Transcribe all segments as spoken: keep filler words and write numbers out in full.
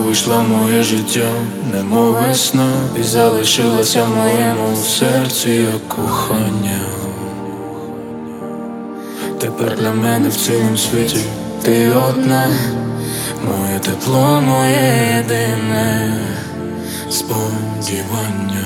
увійшла в моє життя, немов весна, і залишилася в моєму серці як кохання. Тепер для мене в цілому світі ти одна, моє тепло, моє єдине сподівання.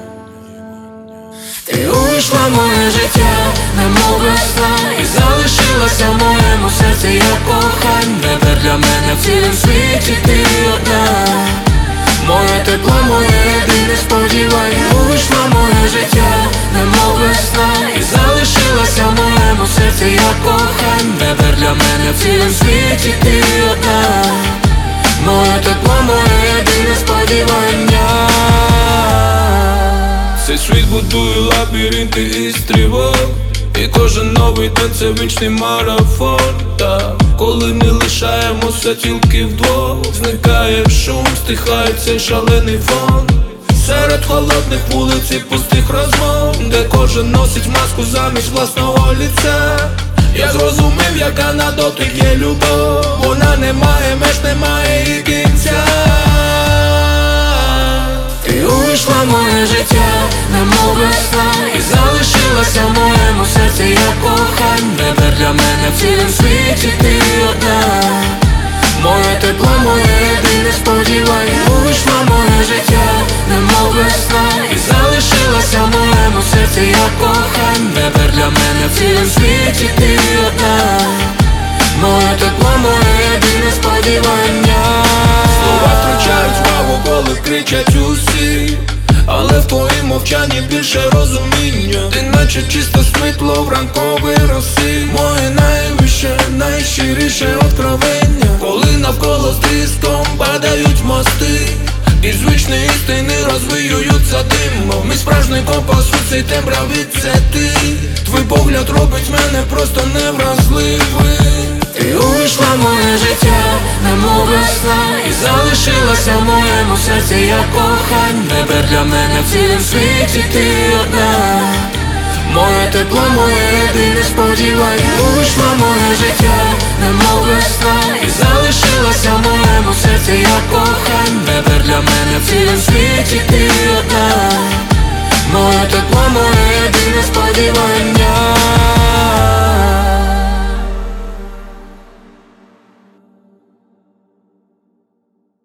Ти увійшла в моє життя, немов весна, і залишилася в моєму серці як кохання. Тепер для мене в цілому світі ти одна, моє тепло, моє єдине сподівання. Увійшла в моє життя, немов весна, і залишилася в моєму серці як кохання. Тепер для мене в цілому світі ти одна, моє тепло, моє єдине сподівання. Цей світ будує лабіринти із тривог, і кожен новий день це вічний марафон. Та коли ми лишаємося тільки вдвох, зникає шум, стихає цей шалений фон. Серед холодних вулиць і пустих розмов, де кожен носить маску замість власного лиця. Я зрозумів, яка на дотик є любов, вона не має меж, не має і кінця. Ти увійшла в моє життя, немов весна, і залишилася в моєму серці як кохання. Тепер для мене в цілому світі ти одна, моє тепло, моє єдине сподівання. Увійшла в моє життя, немов весна, і залишилася в моєму серці як кохання. Тепер для мене в цілому світі ти одна, моє тепло, моє єдине сподівання. Слова втрачають вагу, коли кричать усі, але в твоїм мовчанні більше розуміння. Ти наче чисте світло в ранковій росі, моє найвище, найщиріше откровення. Коли навколо з тріском падають мости, і звичні істини розвіюються димом. Мій справжній компас у цій темряві це ти. Твій погляд робить мене просто невразливим. Ти увійшла в моє життя, немов весна, і залишилася в моєму серці як кохання. Тепер для мене в цілому світі ти одна, моє тепло, моє єдине сподівання. Увійшла в моє життя, немов весна, і залишилася в моєму серці як кохання. Тепер для мене в цілому світі ти одна, моє тепло, моє єдине сподівання.